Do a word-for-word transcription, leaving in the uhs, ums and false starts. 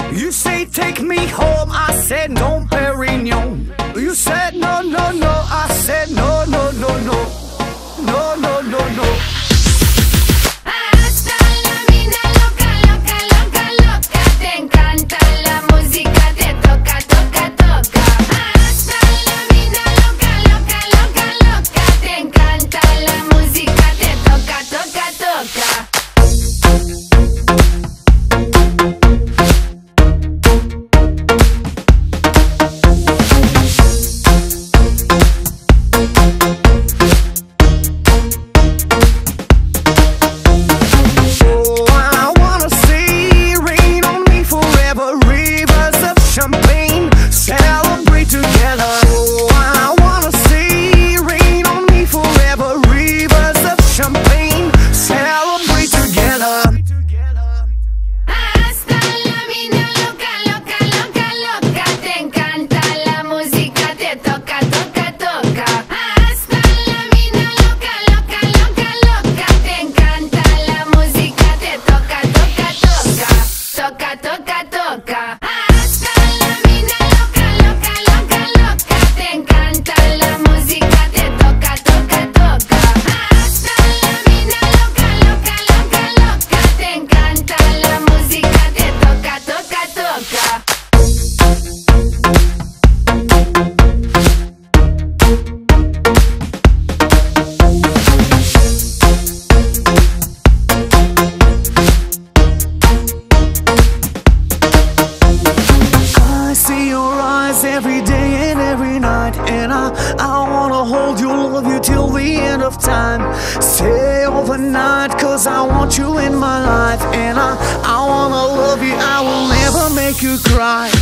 You say take me home, I said no, Perignon. You said no, no, no, I said no, no, no, no. No, no, no, no. Hasta la mina loca, loca, loca, loca. Te encanta la música, te toca, toca, toca. Hasta la mina loca, loca, loca, loca. Te encanta la música, te toca, toca, toca. Every day and every night, and I, I wanna hold you, love you till the end of time. Stay overnight, cause I want you in my life. And I, I wanna love you, I will never make you cry.